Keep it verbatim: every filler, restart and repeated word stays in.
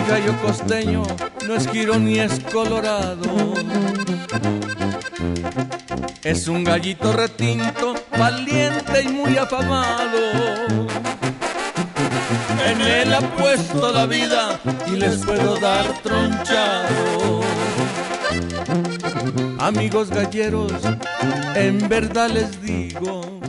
gallo costeño no es giro ni es colorado. Es un gallito retinto, valiente y muy afamado. En él ha puesto la vida y les puedo dar tronchado. Amigos galleros, en verdad les digo,